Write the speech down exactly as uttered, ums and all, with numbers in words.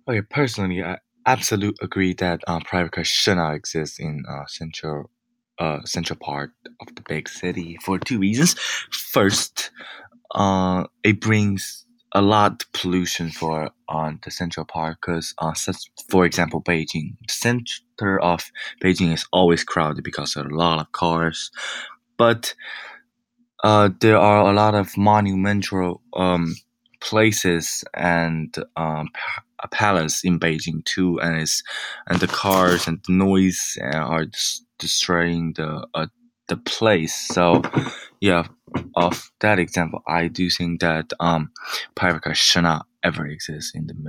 Okay, personally, I absolutely agree that uh, private cars should not exist in uh, central uh, central part of the big city for two reasons. First, uh, it brings a lot of pollution for on the central part because, uh, such, for example, Beijing, the center of Beijing is always crowded because of a lot of cars. But uh, there are a lot of monumental um, places and um, pa- a palace in Beijing too, and it's and the cars and the noise uh, are dis- destroying the uh, the place. So, yeah, of that example, I do think that um, private cars should not ever exist in the